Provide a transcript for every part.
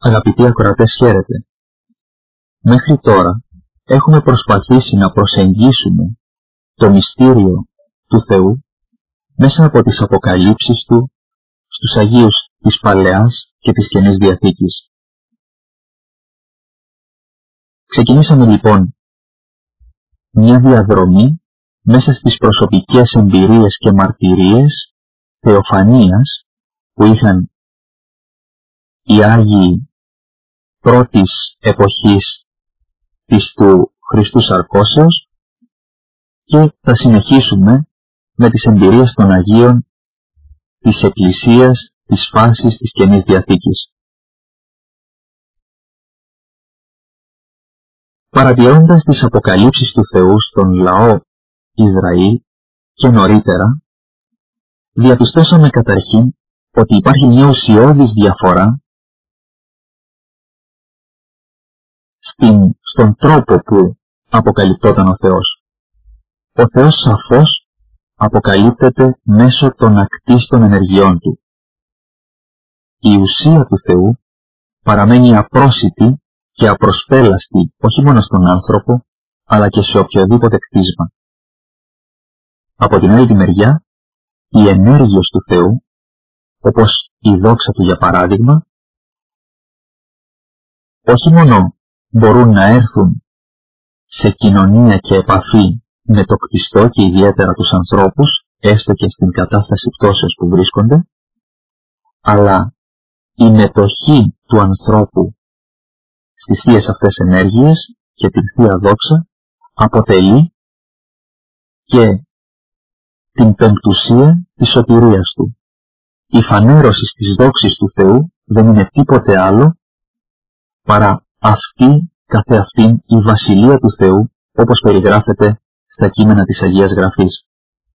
Αγαπητοί ακροατές, χαίρετε. Μέχρι τώρα έχουμε προσπαθήσει να προσεγγίσουμε το μυστήριο του Θεού μέσα από τις αποκαλύψεις Του στους Αγίους της Παλαιάς και της Καινής Διαθήκης. Ξεκινήσαμε λοιπόν μια διαδρομή μέσα στις προσωπικές εμπειρίες και μαρτυρίες θεοφανίας που είχαν οι Άγιοι πρώτης εποχής της του Χριστού Σαρκώσεως και θα συνεχίσουμε με τις εμπειρίες των Αγίων της Εκκλησίας της φάσης της Καινής Διαθήκης. Παρατηρώντας τις αποκαλύψεις του Θεού στον λαό Ισραήλ και νωρίτερα, διαπιστώσαμε καταρχήν ότι υπάρχει μια ουσιώδης διαφορά στον τρόπο που αποκαλυπτόταν ο Θεός. Ο Θεός σαφώς αποκαλύπτεται μέσω των ακτίστων ενεργειών Του. Η ουσία του Θεού παραμένει απρόσιτη και απροσπέλαστη όχι μόνο στον άνθρωπο, αλλά και σε οποιοδήποτε κτίσμα. Από την άλλη τη μεριά, οι ενέργειες του Θεού, όπως η δόξα Του για παράδειγμα, όχι μόνο μπορούν να έρθουν σε κοινωνία και επαφή με το κτιστό και ιδιαίτερα τους ανθρώπους, έστω και στην κατάσταση πτώσεως που βρίσκονται, αλλά η μετοχή του ανθρώπου στις θείες αυτές ενέργειες και την θεία δόξα αποτελεί και την πεμπτουσία της σωτηρίας Του. Η φανέρωση της δόξης του Θεού δεν είναι τίποτε άλλο παρά αυτή καθεαυτήν η βασιλεία του Θεού, όπως περιγράφεται στα κείμενα της Αγίας Γραφής.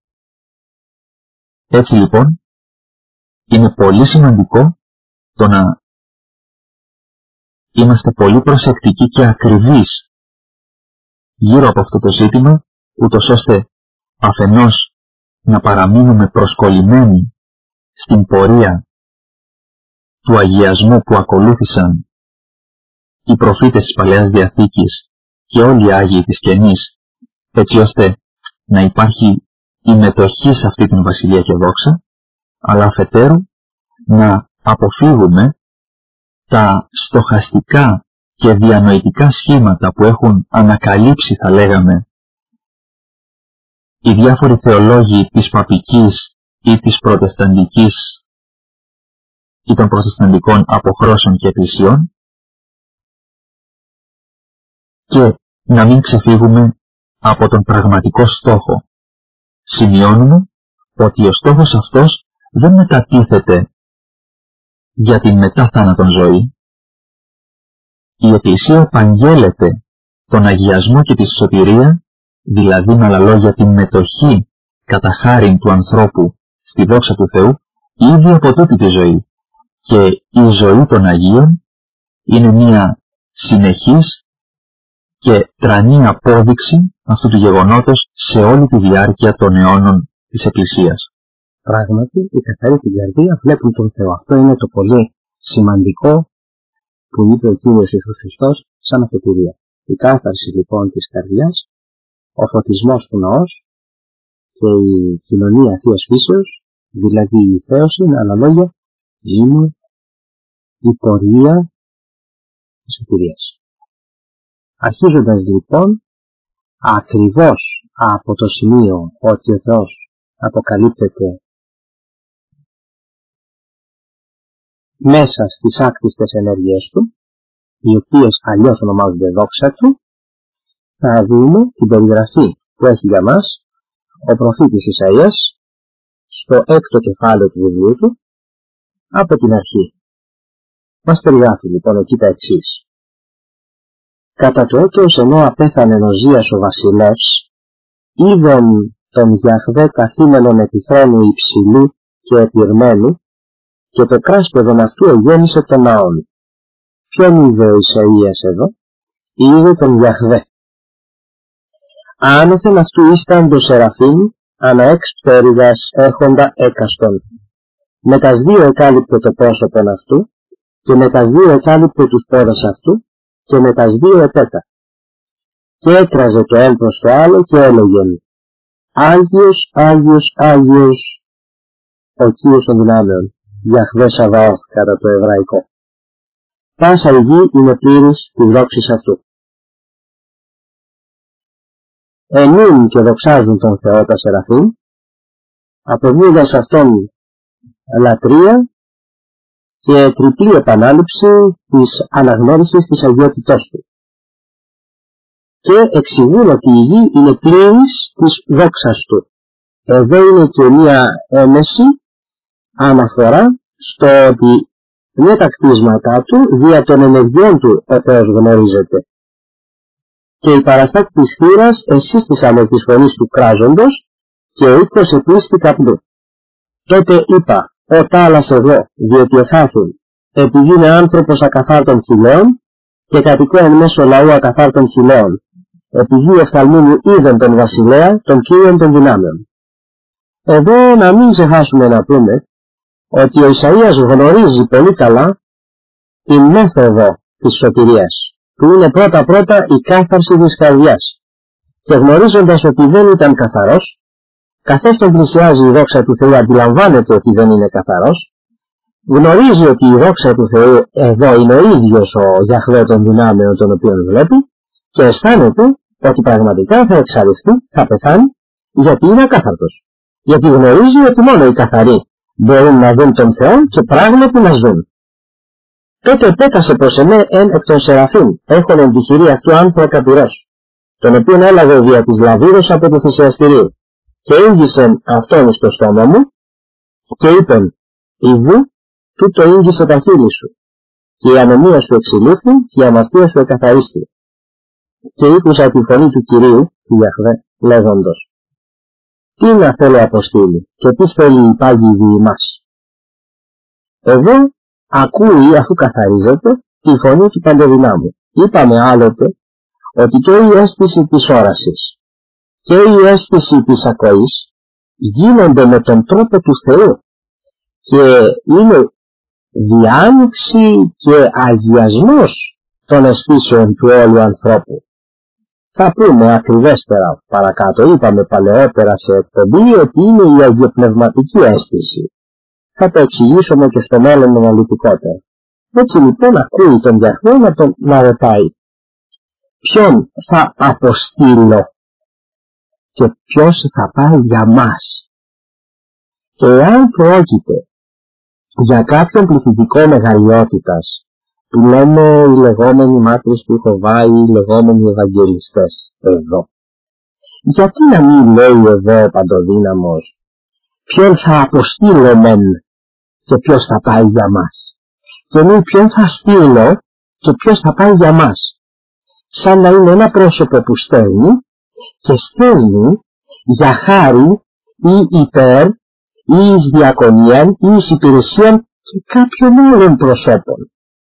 Έτσι λοιπόν, είναι πολύ σημαντικό το να είμαστε πολύ προσεκτικοί και ακριβείς γύρω από αυτό το ζήτημα, ούτως ώστε αφενός να παραμείνουμε προσκολλημένοι στην πορεία του αγιασμού που ακολούθησαν οι προφήτες της Παλαιάς Διαθήκης και όλοι οι Άγιοι της Καινής, έτσι ώστε να υπάρχει η μετοχή σε αυτή την βασιλεία και δόξα, αλλά αφετέρου να αποφύγουμε τα στοχαστικά και διανοητικά σχήματα που έχουν ανακαλύψει, θα λέγαμε, οι διάφοροι θεολόγοι της παπικής ή της προτεσταντικής ή των προτεσταντικών αποχρώσεων και εκκλησιών, και να μην ξεφύγουμε από τον πραγματικό στόχο. Σημειώνουμε ότι ο στόχος αυτός δεν μετατίθεται για την μετά θάνατον ζωή. Η Εκκλησία επαγγέλλεται τον αγιασμό και τη σωτηρία, δηλαδή με άλλα λόγια την μετοχή κατά χάριν του ανθρώπου στη δόξα του Θεού, ήδη από τούτη τη ζωή. Και η ζωή των Αγίων είναι μια συνεχής και τρανή απόδειξη αυτού του γεγονότος σε όλη τη διάρκεια των αιώνων της Εκκλησίας. Πράγματι, οι καθαροί την καρδία βλέπουν τον Θεό. Αυτό είναι το πολύ σημαντικό που είπε ο Κύριος Ιησούς Χριστός σαν αφετηρία. Η κάθαρση λοιπόν της καρδιάς, ο φωτισμός του ναός και η κοινωνία Θείας Φύσεως, δηλαδή η θέωση, με άλλα λόγια, είναι η πορεία της σωτηρίας. Αρχίζοντας λοιπόν ακριβώς από το σημείο ότι ο Θεός αποκαλύπτεται μέσα στις άκτιστες ενέργειές Του, οι οποίες αλλιώς ονομάζονται δόξα Του, θα δούμε την περιγραφή που έχει για μας ο προφήτης Ισαΐας στο 6ο κεφάλαιο του βιβλίου του από την αρχή. Μας περιγράφει λοιπόν εκεί τα εξής. Κατά το έτος ενώ απέθανε Οσίας ο βασιλεύς, είδεν τον Γιαχβέ καθήμενον επί θρόνου υψηλού και επιρμένου, και το κράσπεδον αυτού εγέννησε τον ναόν. Ποιον είδε ο Ισαΐας εδώ? Είδε τον Γιαχβέ. Άνωθεν αυτού ήσταν το Σεραφείμ, ανά εξ πτέρυγας έχοντα έκαστον. Με τας δύο εκάλυπτε το πρόσωπον αυτού, και με τας δύο εκάλυπτε τους πόδας αυτού και με τας δύο επέτα. Και έκραζε το ένα προς το άλλο και έλεγε: Άγιος, Άγιος, Άγιος, ο Κύριος των δυνάμεων, Γιαχβέ Σαβαώθ κατά το εβραϊκό. Πάσα η γη είναι πλήρης της δόξης αυτού. Ενούν και δοξάζουν τον Θεό τα Σεραφείμ, αποδίδοντας αυτόν λατρεία και τριπλή επανάληψη της αναγνώρισης της αγιότητός του. Και εξηγούν ότι η γη είναι πλήρης της δόξας του. Εδώ είναι και μία έμεση αναφορά στο ότι με τα κτίσματά του, δια των ενεργειών του, ο Θεός γνωρίζεται. Και η παραστάτη της θύρας εσύστησαν με της φωνής του κράζοντος και ο οίκος εθνίστη καπνού. Τότε είπα: «Ω τάλας εγώ, διότι εχάθην, επειδή είναι άνθρωπος ακαθάρτων χιλέων και κατοικώ εν μέσω λαού ακαθάρτων χιλέων, επειδή οφθαλμούν είδον τον βασιλέα, τον Κύριον των δυνάμεων». Εδώ να μην ξεχάσουμε να πούμε ότι ο Ισαΐας γνωρίζει πολύ καλά την μέθοδο της σωτηρίας, που είναι πρώτα-πρώτα η κάθαρση της καρδιάς. Και γνωρίζοντας ότι δεν ήταν καθαρός, καθώς τον πλησιάζει η δόξα του Θεού, αντιλαμβάνεται ότι δεν είναι καθαρός, γνωρίζει ότι η δόξα του Θεού εδώ είναι ο ίδιος ο Γιαχβέ των δυνάμεων τον οποίον βλέπει και αισθάνεται ότι πραγματικά θα εξαλειφθεί, θα πεθάνει, γιατί είναι ακάθαρτος. Γιατί γνωρίζει ότι μόνο οι καθαροί μπορούν να δουν τον Θεό και πράγματι να ζουν. Τότε επέτασε προς εμέ εν εκ των Σεραφείμ, έχων εν τη χειρή αυτού άνθρακα πυρός, τον οποίον έλαβε δια της λαβύρος από το θυσιαστηρίο, και ήγγισεν αυτόν στο στόμα μου, και είπεν: «Ιδού, τούτο ήγγισε τα χείλη σου, και η ανομία σου εξηλούθη, και η αμαρτία σου εκαθαρίστη». Και ήκουσα τη φωνή του Κυρίου, του Γιαχβέ, λέγοντος: «Τι να θέλω αποστείλει, και τι θέλει η πάγη δι' ημάς». Εδώ ακούει, αφού καθαρίζεται, τη φωνή του Παντοδυνάμου. Είπαμε άλλοτε ότι και η αίσθηση της όρασης και η αίσθηση της ακοής γίνονται με τον τρόπο του Θεού και είναι διάνοιξη και αγιασμός των αισθήσεων του όλου ανθρώπου. Θα πούμε ακριβέστερα παρακάτω, είπαμε παλαιότερα σε εκπομπή ότι είναι η αγιοπνευματική αίσθηση. Θα το εξηγήσουμε και στο μέλλον αναλυτικότερα. Έτσι λοιπόν ακούει τον Γιαχβέ να ρωτάει: ποιον θα αποστείλω και ποιος θα πάει για μας. Εάν πρόκειται για κάποιον πληθυντικό μεγαλειότητας, που λένε οι λεγόμενοι μάρτυρες του Ιεχωβά ή οι λεγόμενοι Ευαγγελιστές εδώ, γιατί να μην λέει εδώ ο Παντοδύναμος ποιον θα αποστείλω μεν και ποιος θα πάει για μας, και λέει ποιον θα στείλω και ποιος θα πάει για μας, σαν να είναι ένα πρόσωπο που στέλνει και στέλνει για χάρη ή υπέρ ή εις διακονίαν ή εις υπηρεσίαν και κάποιων άλλων προσώπων.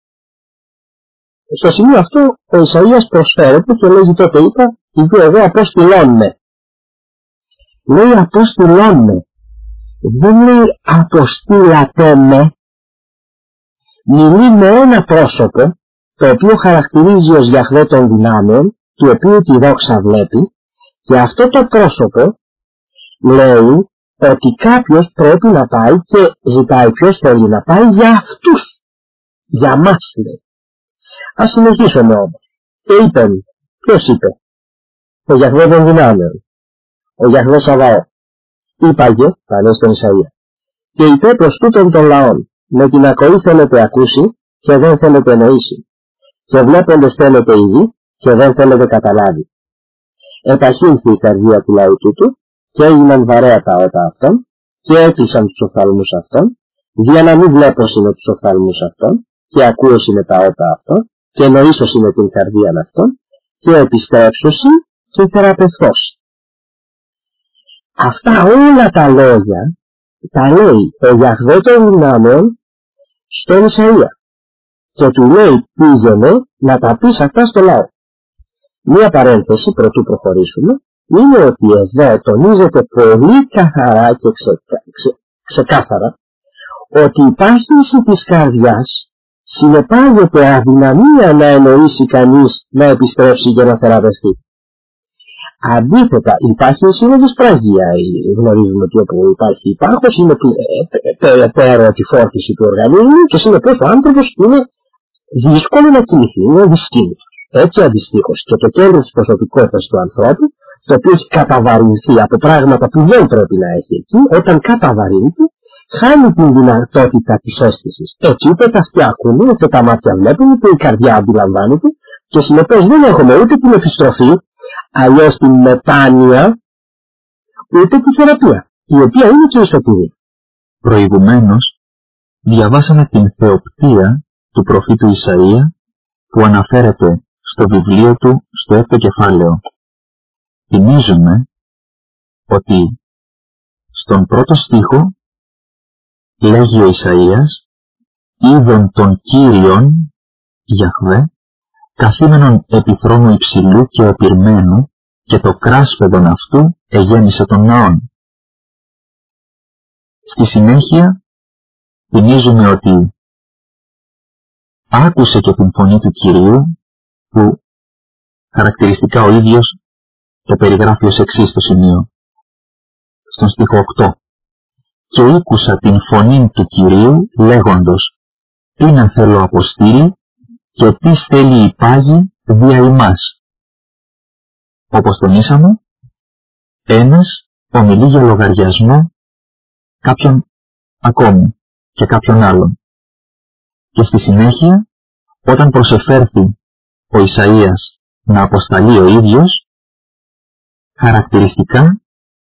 Στο σημείο αυτό ο Ισαΐας προσφέρεται και λέγει: τότε είπα, ιδού εγώ αποστηλών με. Λέει αποστηλών με. Δεν λέει αποστήλατε με. Μιλεί με ένα πρόσωπο το οποίο χαρακτηρίζει ως Γιαχβέ των δυνάμεων, του οποίου τη δόξα βλέπει, και αυτό το πρόσωπο λέει ότι κάποιος πρέπει να πάει και ζητάει ποιος θέλει να πάει για αυτούς. Για μας λέει. Ας συνεχίσουμε όμως. Και είπε, ποιος είπε? Ο Γιαχβέ των δυνάμεων, ο Γιαχβέ Σαβαώθ. Είπαγε, θα λέει στον Ισαΐα, και είπε προς τούτον των λαών, με την ακοή θέλετε ακούσει και δεν θέλετε εννοήσει, και βλέποντες θέλετε ήδη και δεν θέλετε καταλάβει. Εταχύνθη η καρδία του λαού τούτου και έγιναν βαρέα τα ότα αυτών και έκλεισαν τους οφθαλμούς αυτών, για να μην βλέπωσιν τους οφθαλμούς αυτών και ακούωσιν τα ότα αυτών και εννοήσωσιν την καρδία αυτών και επιστρέψωσιν και θεραπευθώσιν. Αυτά όλα τα λόγια τα λέει ο Γιαχβέ των δυνάμεων στον Ισαΐα και του λέει πήγαινε να τα πεις αυτά στο λαό. Μία παρένθεση προτού προχωρήσουμε είναι ότι εδώ τονίζεται πολύ καθαρά και ξεκάθαρα ότι η πάσχυνση της καρδιάς συνεπάγεται αδυναμία να εννοήσει κανείς να επιστρέψει και να θεραπευτεί. Αντίθετα, υπάρχει η σύνοδος πραγία. Γνωρίζουμε ότι όπου υπάρχει υπάρχος είναι περαιτέρω τη φόρτιση του οργανισμού και συνεπώς ο άνθρωπος είναι δύσκολο να κινηθεί, είναι δυσκίνητος. Έτσι αντιστοίχως και το κέντρο της προσωπικότητας του ανθρώπου, το οποίο έχει καταβαρυνθεί από πράγματα που δεν πρέπει να έχει εκεί, όταν καταβαρύνεται, χάνει την δυνατότητα της αίσθησης. Έτσι ούτε τα αυτιά ακούνε, ούτε τα μάτια βλέπουν, ούτε η καρδιά αντιλαμβάνεται και συνεπώς δεν έχουμε ούτε την επιστροφή, αλλιώς την μετάνοια, ούτε τη θεραπεία, η οποία είναι και η σωτηρία. Προηγουμένως, διαβάσαμε την θεοπτία του προφήτου Ισαΐα που αναφέρεται στο βιβλίο του στο 6ο κεφάλαιο. Θυμίζουμε ότι στον πρώτο στίχο λέγει ο Ισαΐας «Είδον τον Κύριον, Γιαχβέ, καθήμενον επί θρόνου υψηλού και επειρμένου και το κράσπεδον αυτού εγέννησε τον ναόν». Στη συνέχεια θυμίζουμε ότι άκουσε και την φωνή του Κυρίου που χαρακτηριστικά ο ίδιος το περιγράφει ως εξής στο σημείο. Στον στίχο 8. «Και ήκουσα την φωνή του Κυρίου λέγοντος τι να θέλω αποστείλει και τι θέλει η πάγη δια ημάς». Όπως τονίσαμε, ένας ομιλεί για λογαριασμό κάποιον ακόμη και κάποιον άλλον. Και στη συνέχεια, όταν προσεφέρθη ο Ισαΐας να αποσταλεί ο ίδιος, χαρακτηριστικά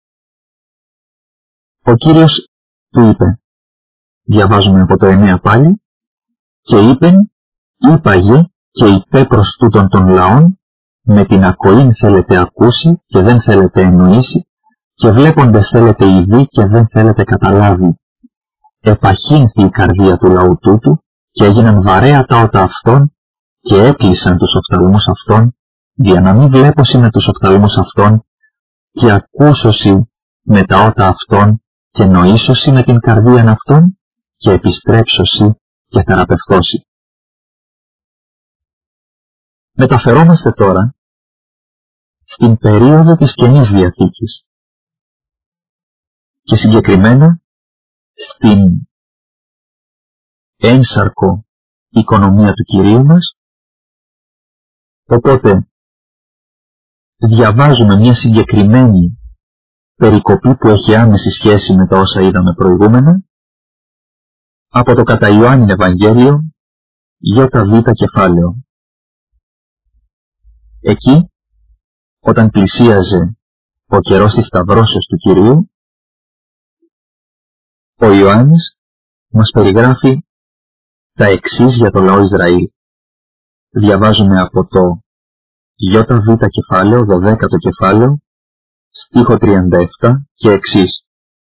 ο Κύριος του είπε, διαβάζουμε από το 9 πάλι, «Και είπεν, είπαγε και είπε προς τούτον των λαών, με την ακοήν θέλετε ακούσει και δεν θέλετε εννοήσει, και βλέποντες θέλετε ειδεί και δεν θέλετε καταλάβει. Επαχύνθη η καρδία του λαού τούτου και έγιναν βαρέα τα ότα αυτών και έκλεισαν τους οφθαλμούς αυτών, για να μην βλέπωσι με τους οφθαλμούς αυτών και ακούσωσι με τα ότα αυτών και νοήσωσι με την καρδία αυτών και επιστρέψωσι και θεραπευθώσι». Μεταφερόμαστε τώρα στην περίοδο της Καινής Διαθήκης και συγκεκριμένα στην ένσαρκο οικονομία του Κυρίου μας. Οπότε διαβάζουμε μια συγκεκριμένη περικοπή που έχει άμεση σχέση με τα όσα είδαμε προηγούμενα από το κατά Ιωάννην Ευαγγέλιο ΙΒ κεφάλαιο. Εκεί, όταν πλησίαζε ο καιρός της σταυρώσεως του Κυρίου, ο Ιωάννης μας περιγράφει τα εξής για το λαό Ισραήλ. Διαβάζουμε από το ΙΒ κεφάλαιο, 12ο κεφάλαιο, στίχο 37 και εξής.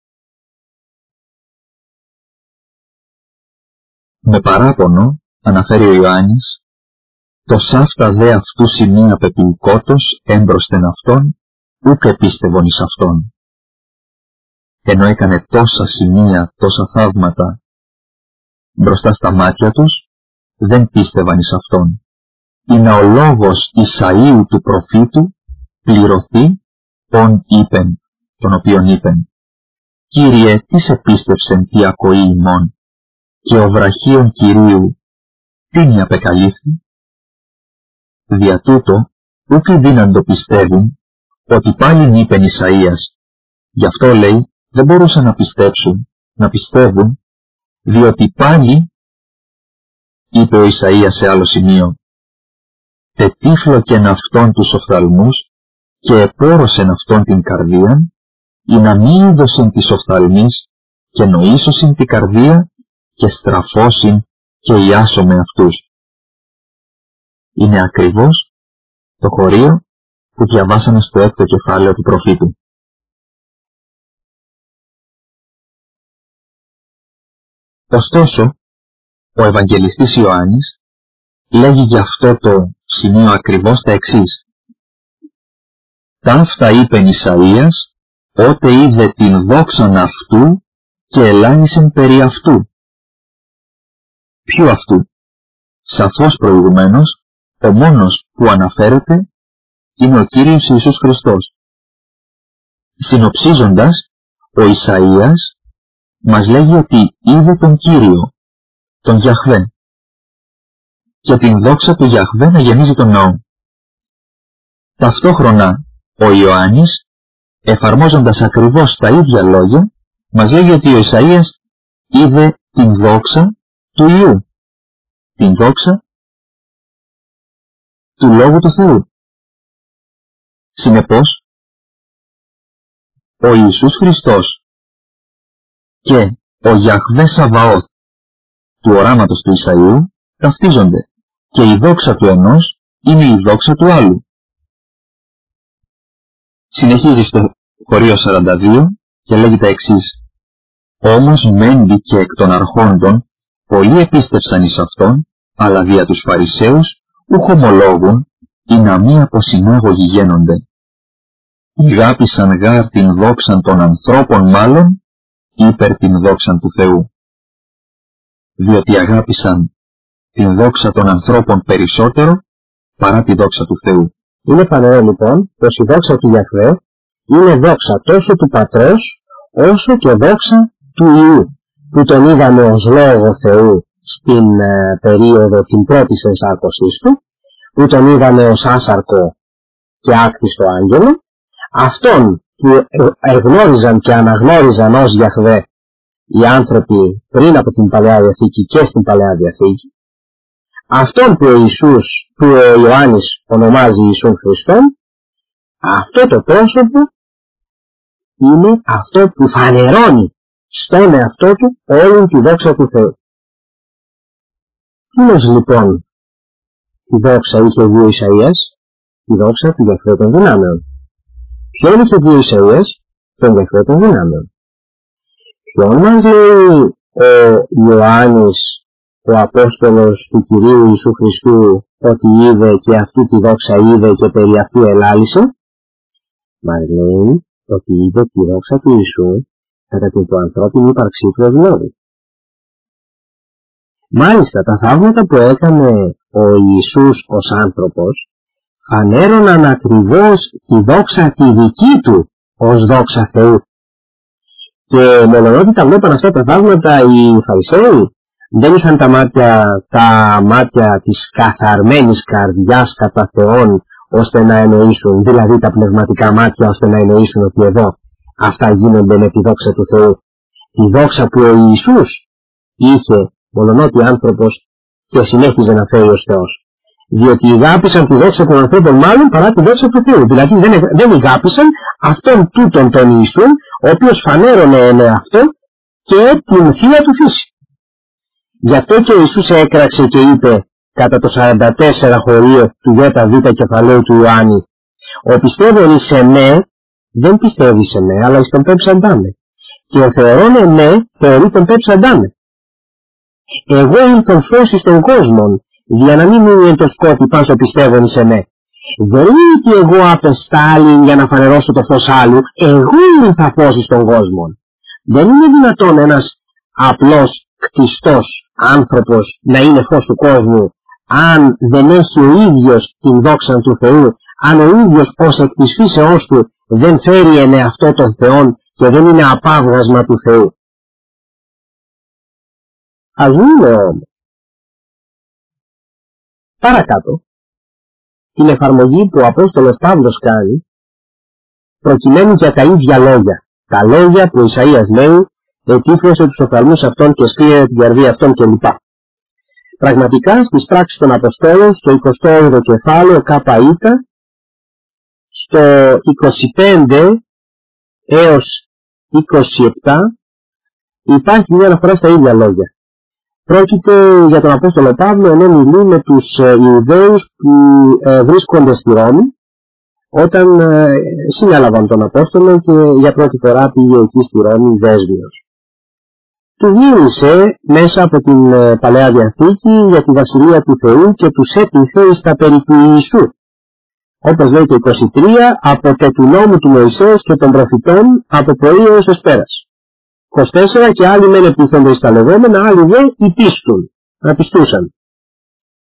Με παράπονο, αναφέρει ο Ιωάννης, το σάφτα δε αυτού σημεία πεποιηκότος έμπροσθεν αυτόν, ούκ επίστευον εις αυτόν. Ενώ έκανε τόσα σημεία, τόσα θαύματα μπροστά στα μάτια τους, δεν πίστευαν εις αυτόν. Είναι ο λόγος Ισαΐου του προφήτου πληρωθεί τον οποίον είπεν, «Κύριε, τι σε πίστευσεν τι ακοή ημών, και ο βραχίων Κυρίου τίνι απεκαλύφθη». Δια τούτο, ούκ δύναν το πιστεύουν, ότι πάλιν είπεν Ισαΐας. Γι' αυτό λέει, δεν μπορούσαν να πιστέψουν, να πιστεύουν, διότι πάλι, είπε ο Ισαΐας σε άλλο σημείο, «Τετύφλωκεν αυτόν τους οφθαλμούς και επόρωσεν αυτόν την καρδίαν, ή να μη είδωσιν της οφθαλμής και νοήσωσιν την καρδία και στραφώσιν και ιάσομαι αυτούς». Είναι ακριβώς το χωρίο που διαβάσαμε στο 6ο κεφάλαιο του προφήτου. Ωστόσο, ο Ευαγγελιστής Ιωάννης λέγει για αυτό το σημείο ακριβώς τα εξής. «Ταύτα είπεν Ισαΐας, ότε είδε την δόξαν αυτού και ελάνησεν περί αυτού». Ποιου αυτού? Σαφώς προηγουμένως, ο μόνος που αναφέρεται είναι ο Κύριος Ιησούς Χριστός. Συνοψίζοντας, ο Ισαΐας μας λέγει ότι είδε τον Κύριο, τον Γιαχβέ, και την δόξα του Γιαχβέ να γεμίζει τον ναό. Ταυτόχρονα, ο Ιωάννης, εφαρμόζοντας ακριβώς τα ίδια λόγια, μας λέγει ότι ο Ισαΐας είδε την δόξα του Υιού, την δόξα του Λόγου του Θεού. Συνεπώς, ο Ιησούς Χριστός και ο Γιαχβέ Σαβαώθ του οράματος του Ισαΐου ταυτίζονται και η δόξα του ενός είναι η δόξα του άλλου. Συνεχίζει στο χωρίο 42 και λέγει τα εξής: «Όμως μέντι και εκ των αρχόντων πολλοί επίστευσαν εις αυτόν, αλλά δια τους Φαρισαίους ουκ ομολόγουν, ή να μη από συνάγωγοι γένονται. Ηγάπησαν γάρ την δόξαν των ανθρώπων μάλλον, υπερ την δόξαν του Θεού. Διότι αγάπησαν την δόξα των ανθρώπων περισσότερο, παρά τη δόξα του Θεού». Είναι φανερό λοιπόν πως η δόξα του Γιαχβέ είναι δόξα τόσο του Πατρός όσο και δόξα του Υιού, που τον είδαμε ως Λόγο Θεού στην περίοδο την πρώτης ενσάρκωσής του, που τον είδαμε ως άσαρκο και άκτιστο άγγελο, αυτόν που εγνώριζαν και αναγνώριζαν ως Γιαχβέ οι άνθρωποι πριν από την Παλαιά Διαθήκη και στην Παλαιά Διαθήκη, αυτόν που ο Ιωάννης ονομάζει Ιησούν Χριστόν, αυτό το πρόσωπο είναι αυτό που φανερώνει στον εαυτό του όλη τη δόξα του Θεού. Τίνος λοιπόν τη δόξα είχε δει ο Ισαΐας? Τη δόξα του Γιαχβέ των δυνάμεων. Ποιον είχε δει ο Ισαΐας? Τον Γιαχβέ των δυνάμεων. Ποιον μας λέει ο Ιωάννης, ο Απόστολος του Κυρίου Ιησού Χριστού, ότι είδε και αυτού τη δόξα είδε και περί αυτού ελάλησε? Μας λέει ότι είδε τη δόξα του Ιησού κατά την ανθρώπινη ύπαρξή του ευλόγου. Μάλιστα τα θαύματα που έκανε ο Ιησούς ως άνθρωπος φανέρωναν ακριβώς τη δόξα τη δική του ως δόξα Θεού. Και μολονότι τα βλέπαν αυτά τα θαύματα οι Φαρισαίοι, δεν είχαν τα μάτια της καθαρμένης καρδιάς κατά Θεόν ώστε να εννοήσουν, δηλαδή τα πνευματικά μάτια ώστε να εννοήσουν ότι εδώ αυτά γίνονται με τη δόξα του Θεού. Τη δόξα που ο Ιησούς είχε μολονότι άνθρωπος και συνέχιζε να φέρει ως Θεός. Διότι ηγάπησαν τη δόξα των ανθρώπων μάλλον παρά τη δόξα του Θεού. Δηλαδή δεν ηγάπησαν αυτόν τούτον τον Ιησούν, ο οποίος φανέρωνε με αυτό και την θεία του φύση. Γι' αυτό και ο Ιησούς έκραξε και είπε κατά το 44 χωρίο του ΙΒ κεφαλαίου του Ιωάννη: «Ο πιστεύων εις εμέ δεν πιστεύει σε με, αλλά εις τον πέμψαντά με. Και ο θεωρών εμέ θεωρεί τον πέμψαντά με. Εγώ ήλθον φως εις τον κόσμον, για να μην μείνει εν το σκότι πάσο πιστεύων εις εμέ. Δεν είναι ότι εγώ απεστάλλην για να φανερώσω το φως άλλου, εγώ ήλθα φως εις τον κόσμον». Δεν είναι δυνατόν ένας απλός κτιστός άνθρωπος να είναι φως του κόσμου, αν δεν έχει ο ίδιος την δόξα του Θεού, αν ο ίδιος ως εκ της φύσεώς του δεν φέρει εν εαυτό των Θεών και δεν είναι απάβγασμα του Θεού. Ας δούμε όμως παρακάτω την εφαρμογή που ο Απόστολος Παύλος κάνει προκειμένου για τα ίδια λόγια, τα λόγια που ο Ισαΐας λέει, ετύφλωσε τους οφθαλμούς αυτών και σκλήρε την καρδία αυτών κλπ. Πραγματικά στις πράξεις των Αποστόλων, στο 28ο κεφάλαιο ΚΙ, στο 25 έως 27, υπάρχει μια αναφορά στα ίδια λόγια. Πρόκειται για τον Απόστολο Παύλο ενώ μιλεί με τους Ιουδαίους που βρίσκονται στη Ρώμη, όταν συνέλαβαν τον Απόστολο και για πρώτη φορά πήγε εκεί στη Ρώμη δέσμιος. Του μίλησε μέσα από την Παλαιά Διαθήκη για τη Βασιλεία του Θεού και τους έπειθε εις τα περί του Ιησού. Όπως λέει το 23, από και του νόμου του Μωυσέως και των προφητών από πρωί έως εσπέρας. 24, και άλλοι μεν επίθονται εις τα λεγόμενα, άλλοι δε υπίστουν, να πιστούσαν.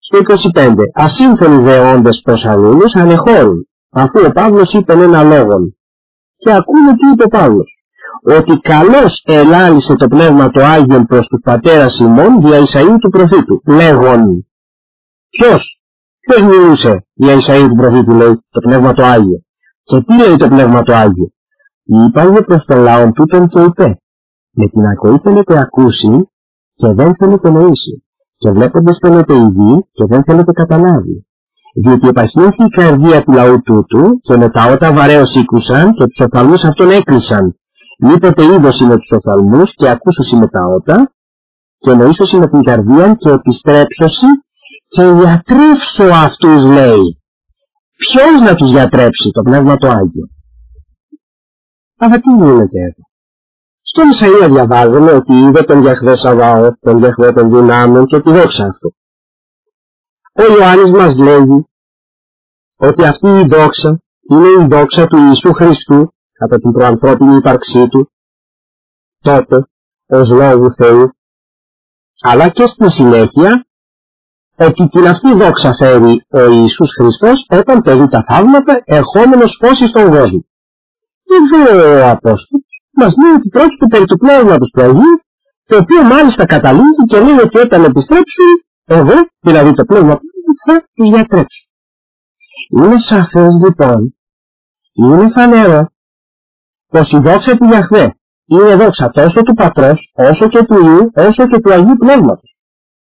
Στο 25. Ασύμφωνοι δε όντες προς αλλήλους ανεχώρουν, αφού ο Παύλος είπε ένα λόγον. Και ακούμε τι είπε ο Παύλος. Ότι καλώς ελάλησε το Πνεύμα το Άγιον προς τους πατέρας ημών δια Ισαΐου του προφήτου, λέγον. Ποιος μιλούσε δια Ισαΐου του προφήτου, λέει, το Πνεύμα το Άγιο. Και τι λέει το Πνεύμα το Άγιο? Είπαγε προς τον λαόν τούτον και είπε. Με την ακοή θέλετε ακούσει και δεν θέλετε νοήσει. Και βλέποντες θέλετε ειδή και δεν θέλετε καταλάβει. Διότι επαχύνθη η καρδία του λαού τούτου και με τα ότα βαρέως ήκουσαν και τους οφθαλμούς αυτών έκλεισαν. Μήποτε είδωση με τους οφθαλμούς και ακούσωση με τα ότα και νοήσωση με την καρδία και επιστρέψωση και γιατρεύσω αυτούς, λέει. Ποιος να τους γιατρέψει? Το Πνεύμα το Άγιο. Αλλά τι γίνεται εδώ? Στον Ισαΐα διαβάζουμε ότι είδε τον Γιαχβέ Σαβαώθ, τον Γιαχβέ των δυνάμεων και τη δόξα αυτού. Ο Ιωάννης μας λέγει ότι αυτή η δόξα είναι η δόξα του Ιησού Χριστού κατά την προανθρώπινη ύπαρξή του, τότε ως Λόγου Θεού, αλλά και στη συνέχεια ότι την αυτή δόξα φέρει ο Ιησούς Χριστός όταν παιδί τα θαύματα ερχόμενος φως στον κόσμο. Και εδώ ο Απόστολος μας λέει ότι πρόκειται περί του Πνεύματος του Αγίου, το οποίο μάλιστα καταλήγει και λέει ότι όταν επιστρέψουν, εγώ, δηλαδή το Πνεύμα του θα τους γιατρέψω. Είναι σαφές λοιπόν, είναι φανερό, πως η δόξα του Γιαχβέ είναι δόξα τόσο του Πατρός, όσο και του Υιού, όσο και του Αγίου Πνεύματος.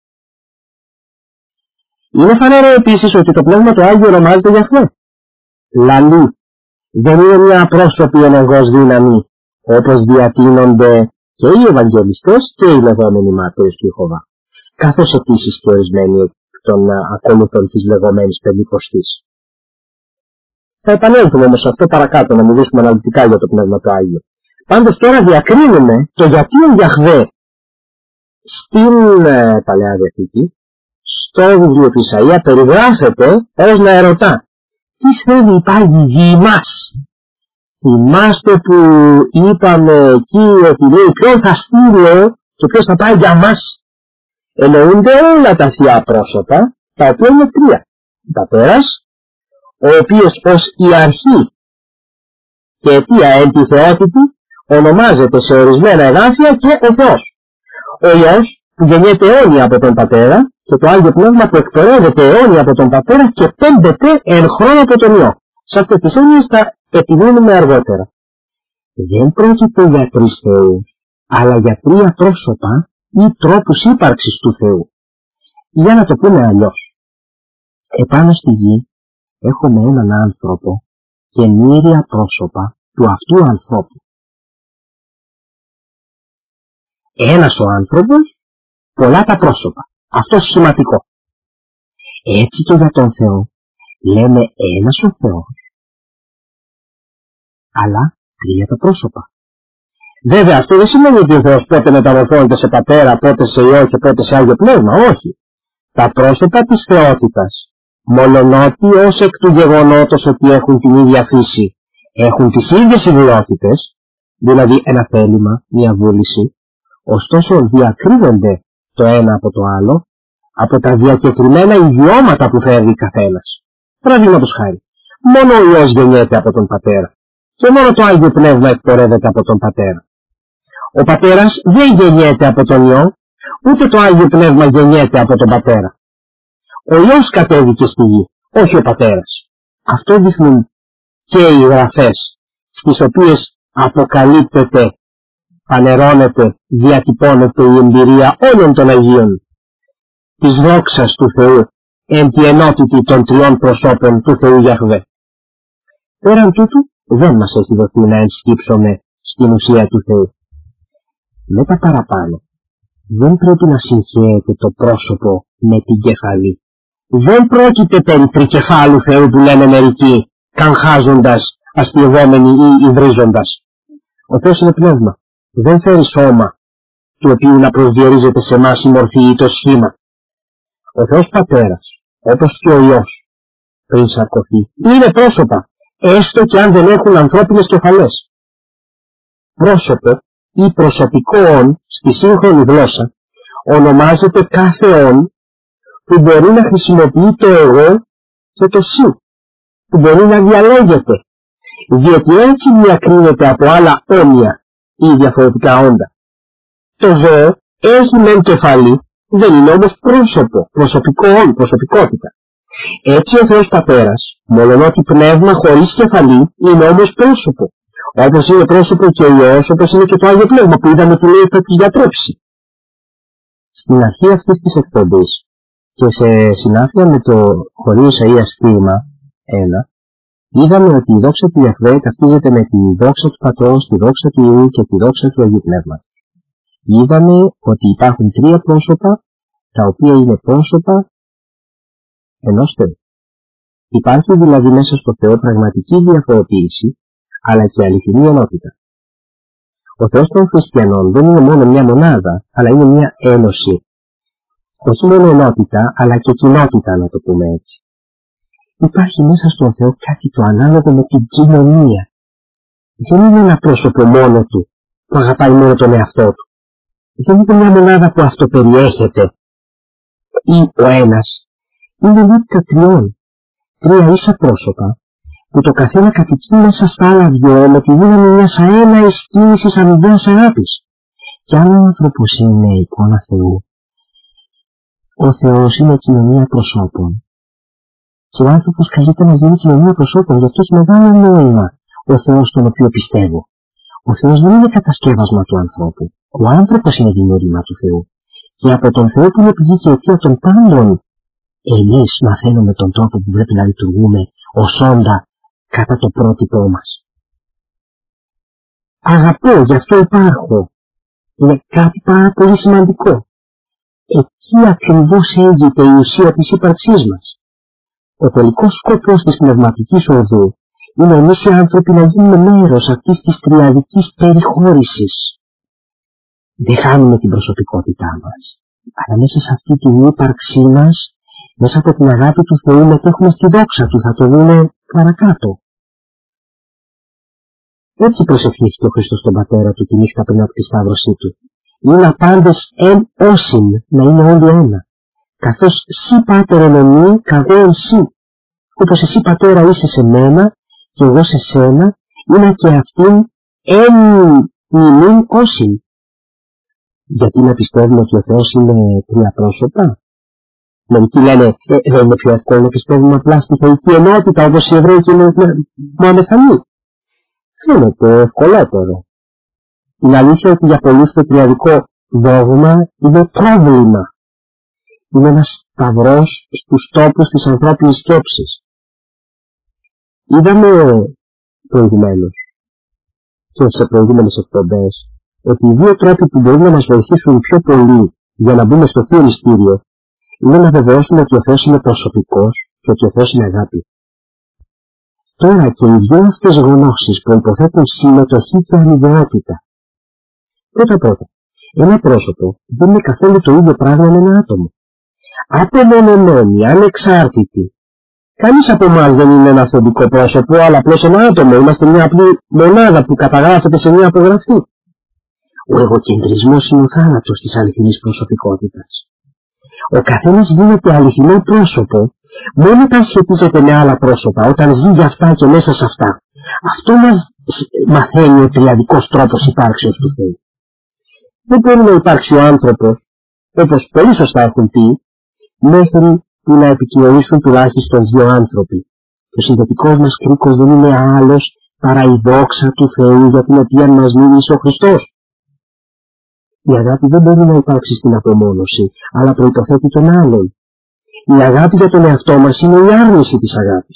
Είναι φανερό επίσης ότι το Πνεύμα του Άγιο ονομάζεται Γιαχβέ. Λαλή, δεν είναι μια απρόσωπη ενεργός δύναμη, όπως διατείνονται και οι Ευαγγελιστές και οι λεγόμενοι μάρτυρες του Ιεχωβά, καθώς επίσης και ορισμένοι των ακόλουθων της λεγόμενης Πεντηκοστής. Θα επανέλθουμε όμως αυτό παρακάτω να μιλήσουμε αναλυτικά για το Πνεύμα του Άγιο. Πάντως τώρα διακρίνουμε το γιατί ο Γιαχβέ στην Παλαιά Διαθήκη, στο βιβλίο του Ισαΐα, περιγράφεται ως να ερωτά. Τι θέλει υπάρχει διημάς? Θυμάστε που είπαμε εκεί ότι λέει ποιον θα στείλω και ποιος θα πάει για μας? Εννοούνται όλα τα θεία πρόσωπα, τα οποία είναι τρία. Ο Πατέρας, ο οποίος ως η αρχή και αιτία εν τη θεότητη ονομάζεται σε ορισμένα εδάφια και ο Θεός. Ο Υιός που γεννιέται αιώνια από τον Πατέρα και το Άγιο Πνεύμα που εκπορεύεται αιώνια από τον Πατέρα και πέμπεται εν χρόνο από τον Υιό. Σε αυτές τις έννοιες θα επιμείνουμε αργότερα. Δεν πρόκειται για τρεις Θεούς, αλλά για τρία πρόσωπα ή τρόπους ύπαρξης του Θεού. Για να το πούμε αλλιώς. Επάνω στη γη έχουμε έναν άνθρωπο και μοίρια πρόσωπα του αυτού ανθρώπου. Ένας ο άνθρωπος, πολλά τα πρόσωπα. Αυτό σχηματικό. Έτσι και για τον Θεό λέμε ένας ο Θεός, αλλά τρία τα πρόσωπα. Βέβαια αυτό δεν σημαίνει ότι ο Θεός πότε μεταμορφώνεται σε Πατέρα, πότε σε Υιό και πότε σε Άγιο Πνεύμα, όχι. Τα πρόσωπα της θεότητας, μολονότι ως εκ του γεγονότος ότι έχουν την ίδια φύση, έχουν τις ίδιες ιδιότητες, δηλαδή ένα θέλημα, μια βούληση, ωστόσο διακρίνονται το ένα από το άλλο, από τα διακεκριμένα ιδιώματα που φέρει καθένας. Παραδείγματος χάρη, μόνο ο Υιός γεννιέται από τον Πατέρα και μόνο το Άγιο Πνεύμα εκπορεύεται από τον Πατέρα. Ο Πατέρας δεν γεννιέται από τον Υιό, ούτε το Άγιο Πνεύμα γεννιέται από τον Πατέρα. Ο Υιός κατέβηκε στη γη, όχι ο Πατέρας. Αυτό δείχνουν και οι γραφές, στις οποίες αποκαλύπτεται, φανερώνεται, διατυπώνεται η εμπειρία όλων των Αγίων της δόξας του Θεού εν τη ενότητη των τριών προσώπων του Θεού Γιαχβέ. Πέραν τούτου δεν μας έχει δοθεί να ενσκύψουμε στην ουσία του Θεού. Με τα παραπάνω δεν πρέπει να συγχαίεται το πρόσωπο με την κεφαλή. Δεν πρόκειται περί τρικεφάλου Θεού που λένε μερικοί, καγχάζοντας, αστειευόμενοι ή υβρίζοντας. Ο Θεός είναι πνεύμα. Δεν φέρει σώμα, του οποίου να προσδιορίζεται σε εμάς η μορφή ή το σχήμα. Ο Θεός Πατέρας, όπως και ο Υιός, πριν σαρκωθεί, είναι πρόσωπα, έστω και αν δεν έχουν ανθρώπινες κεφαλές. Πρόσωπο ή προσωπικό όν, στη σύγχρονη γλώσσα, ονομάζεται κάθε όν που μπορεί να χρησιμοποιεί το εγώ και το εσύ, που μπορεί να διαλέγεται, διότι έτσι διακρίνεται από άλλα όνια ή διαφορετικά όντα. Το ζώο έχει μεν κεφαλή, δεν είναι όμως πρόσωπο, προσωπικότητα. Έτσι ο Θεός Πατέρας, μολονότι πνεύμα χωρίς κεφαλή, είναι όμως πρόσωπο. Όπως είναι πρόσωπο και ο Υιός, όπως είναι και το Άγιο Πνεύμα που είδαμε τι λέει θα τους διατρέψει. Στην αρχή αυτής της εκπομπής και σε συνάφεια με το χωρίο Ισαΐας στίγμα 1, είδαμε ότι η δόξα του Ιαχβέ ταυτίζεται με τη δόξα του Πατρός, τη δόξα του Υιού και τη δόξα του Αγίου Πνεύματος. Είδαμε ότι υπάρχουν τρία πρόσωπα, τα οποία είναι πρόσωπα ενός Θεού. Υπάρχει δηλαδή μέσα στο Θεό πραγματική διαφοροποίηση, αλλά και αληθινή ενότητα. Ο Θεός των χριστιανών δεν είναι μόνο μια μονάδα, αλλά είναι μια ένωση. Όχι μόνο ενότητα, αλλά και κοινότητα, να το πούμε έτσι. Υπάρχει μέσα στον Θεό κάτι το ανάλογο με την κοινωνία. Δεν είναι ένα πρόσωπο μόνο του, που αγαπάει μόνο τον εαυτό του. Δεν είναι μια μονάδα που αυτοπεριέχεται. Ή ο ένας είναι ενότητα τριών, τρία ίσα πρόσωπα, που το καθένα κατοικεί μέσα στα άλλα δυο με τη δύναμη μιας αέναης κίνησης αμοιβαίας αγάπης. Κι αν ο άνθρωπος είναι εικόνα Θεού, ο Θεός είναι κοινωνία προσώπων. Και ο άνθρωπος καλείται να γίνει κοινωνία προσώπων, γι' αυτό έχει μεγάλο νόημα ο Θεός τον οποίο πιστεύω. Ο Θεός δεν είναι κατασκεύασμα του ανθρώπου. Ο άνθρωπος είναι δημιούργημα του Θεού. Και από τον Θεό που είναι πηγή και αιτία των πάντων, εμείς μαθαίνουμε τον τρόπο που πρέπει να λειτουργούμε ως όντα κατά το πρότυπό μας. Αγαπώ, γι' αυτό υπάρχω. Είναι κάτι πάρα πολύ σημαντικό. Εκεί ακριβώς έγκυται η ουσία της ύπαρξής μας. Ο τελικός σκοπός της πνευματικής οδού είναι εμείς οι άνθρωποι να γίνουμε μέρος αυτής της τριαδικής περιχώρησης. Δεν χάνουμε την προσωπικότητά μας, αλλά μέσα σε αυτή την ύπαρξή μας, μέσα από την αγάπη του Θεού μετέχουμε στη δόξα του, θα το δούμε παρακάτω. Έτσι προσευχήθηκε ο Χριστός τον Πατέρα του τη νύχτα πριν από τη σταύρωσή του. Είναι απάντες εν όσην, να είναι όλοι ένα. Καθώς σύ Πάτερ εν εμεί, καγώ εν σύ. Όπως εσύ Πατέρα είσαι σε μένα και εγώ σε σένα, είναι και αυτήν εν ημίν όσην. Γιατί να πιστεύουμε ότι ο Θεός είναι τρία πρόσωπα? Μερικοί λένε, δεν είναι πιο εύκολο να πιστεύουμε απλά στη θεϊκή ενότητα όπως οι Εβραίοι και οι Μωαμεθανοί? Φαίνεται ευκολότερο. Είναι αλήθεια ότι για πολλούς το τριαδικό δόγμα είναι πρόβλημα. Είναι ένας σταυρός στους τόπους της ανθρώπινης σκέψης. Είδαμε προηγουμένως και σε προηγούμενες εκπομπές ότι οι δύο τρόποι που μπορούν να μας βοηθήσουν πιο πολύ για να μπούμε στο θείο μυστήριο είναι να βεβαιώσουμε ότι ο Θεός είναι προσωπικός και ότι ο Θεός είναι αγάπη. Τώρα και οι δύο αυτές γνώσεις προϋποθέτουν συμμετοχή και αμοιβαιότητα. Πρώτα, ένα πρόσωπο δεν είναι καθόλου το ίδιο πράγμα με ένα άτομο. Απομονωμένοι, ανεξάρτητοι. Κανείς από εμάς δεν είναι ένα αυθεντικό πρόσωπο, αλλά απλώς ένα άτομο. Είμαστε μια απλή μονάδα που καταγράφεται σε μια απογραφή. Ο εγωκεντρισμός είναι ο θάνατος της αληθινής προσωπικότητας. Ο καθένας γίνεται αληθινό πρόσωπο μόνο όταν σχετίζεται με άλλα πρόσωπα, όταν ζει για αυτά και μέσα σε αυτά. Αυτό μας μαθαίνει ο τριαδικός τρόπος υπάρξεως του Θεού. Δεν μπορεί να υπάρξει ο άνθρωπος, όπως πολύ σωστά έχουν πει, μέχρι που να επικοινωνήσουν τουλάχιστον δύο άνθρωποι. Ο συνδετικός μας κρίκος δεν είναι άλλος παρά η δόξα του Θεού για την οποία μας μίλησε ο Χριστός. Η αγάπη δεν μπορεί να υπάρξει στην απομόνωση, αλλά προϋποθέτει τον άλλον. Η αγάπη για τον εαυτό μας είναι η άρνηση της αγάπης.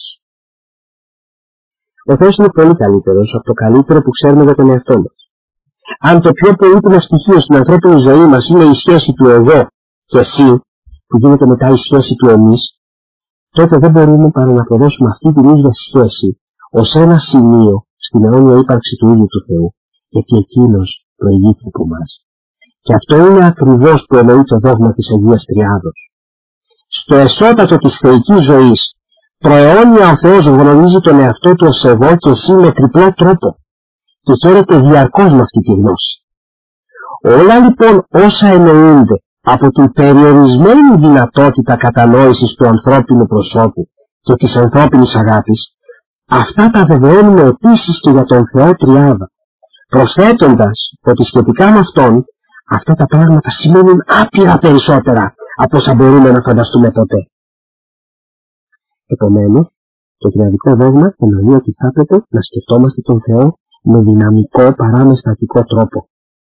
Ο Θεός είναι πολύ καλύτερος από το καλύτερο που ξέρουμε για τον εαυτό μας. Αν το πιο πολύτιμο στοιχείο στην ανθρώπινη ζωή μας είναι η σχέση του εγώ και εσύ, που γίνεται μετά η σχέση του εμείς, τότε δεν μπορούμε παρά να αποδώσουμε αυτή την ίδια σχέση ως ένα σημείο στην αιώνια ύπαρξη του ίδιου του Θεού, γιατί εκείνος προηγείται από μας. Και αυτό είναι ακριβώς που εννοεί το δόγμα της Αγίας Τριάδος. Στο εσώτατο της θεϊκής ζωής, προαιώνια ο Θεός γνωρίζει τον εαυτό του ως εγώ και εσύ με τριπλό τρόπο και χαίρεται διαρκώς με αυτή τη γνώση. Όλα λοιπόν όσα εννοούνται από την περιορισμένη δυνατότητα κατανόησης του ανθρώπινου προσώπου και της ανθρώπινης αγάπης, αυτά τα βεβαιώνουμε επίσης και για τον Θεό Τριάδα, προσθέτοντας ότι σχετικά με Αυτόν, αυτά τα πράγματα σημαίνουν άπειρα περισσότερα από όσα μπορούμε να φανταστούμε ποτέ. Επομένως, το τριαδικό δόγμα εννοεί ότι θα έπρεπε να σκεφτόμαστε τον Θεό με δυναμικό παρά με στατικό τρόπο.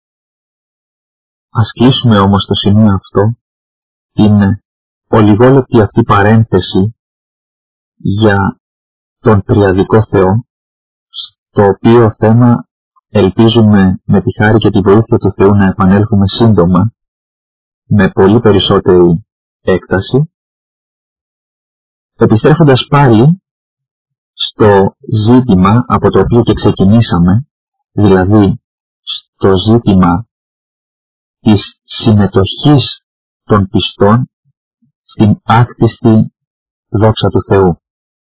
Ας κλείσουμε όμως το σημείο αυτό, την ολιγόλεπτη αυτή παρένθεση για τον τριαδικό Θεό, στο οποίο θέμα ελπίζουμε με τη χάρη και τη βοήθεια του Θεού να επανέλθουμε σύντομα, με πολύ περισσότερη έκταση, επιστρέφοντας πάλι στο ζήτημα από το οποίο και ξεκινήσαμε, δηλαδή στο ζήτημα της συμμετοχής των πιστών στην άκτιστη δόξα του Θεού.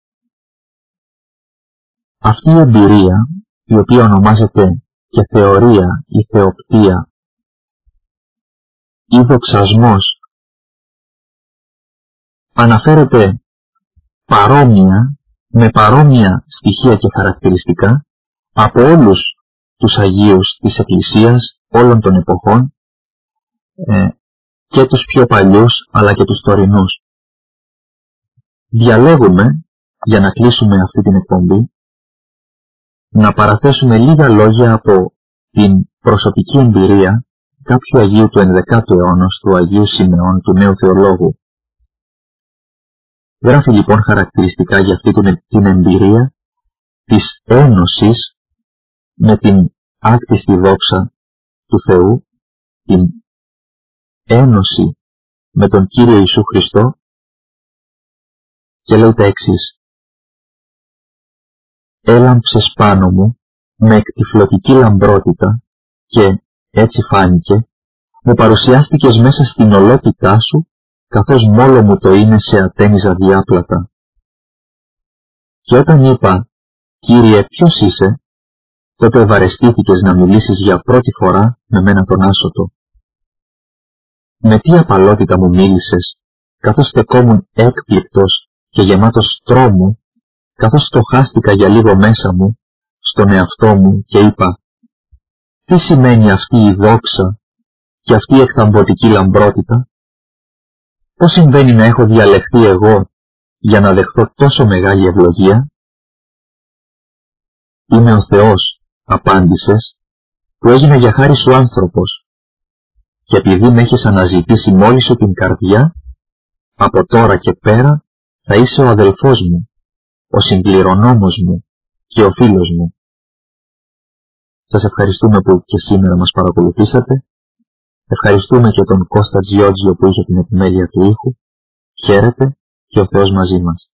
Αυτή η εμπειρία, η οποία ονομάζεται και θεωρία ή θεοπτία ή δοξασμός, αναφέρεται παρόμοια, με παρόμοια στοιχεία και χαρακτηριστικά από όλους τους Αγίους της Εκκλησίας όλων των εποχών, και τους πιο παλιούς αλλά και τους τωρινούς. Διαλέγουμε, για να κλείσουμε αυτή την εκπομπή, να παραθέσουμε λίγα λόγια από την προσωπική εμπειρία κάποιου Αγίου του 11ου αιώνα, του Αγίου Σιμεών, του Νέου Θεολόγου. Γράφει λοιπόν χαρακτηριστικά για αυτή την εμπειρία της ένωσης με την άκτιστη δόξα του Θεού, την ένωση με τον Κύριο Ιησού Χριστό, και λέει τα εξής: «Έλαμψες πάνω μου με εκτυφλωτική λαμπρότητα και έτσι φάνηκε, μου παρουσιάστηκες μέσα στην ολότητά σου, καθώς μόλο μου το είναι σε ατένιζα διάπλατα. Και όταν είπα, Κύριε, ποιος είσαι, τότε ευαρεστήθηκες να μιλήσεις για πρώτη φορά με μένα τον άσωτο. Με τι απαλότητα μου μίλησες, καθώς στεκόμουν έκπληκτος και γεμάτος τρόμου, καθώς στοχάστηκα για λίγο μέσα μου, στον εαυτό μου και είπα, τι σημαίνει αυτή η δόξα και αυτή η εκθαμβωτική λαμπρότητα? Πώς συμβαίνει να έχω διαλεχθεί εγώ για να δεχθώ τόσο μεγάλη ευλογία? Είμαι ο Θεός, απάντησες, που έγινε για χάρη σου άνθρωπος, και επειδή με έχεις αναζητήσει μόλις σου την καρδιά, από τώρα και πέρα θα είσαι ο αδελφός μου, ο συμπληρονόμος μου και ο φίλος μου. Σας ευχαριστούμε που και σήμερα μας παρακολουθήσατε. Ευχαριστούμε και τον Κώστα Τζιότζιο που είχε την επιμέλεια του ήχου. Χαίρετε και ο Θεός μαζί μας.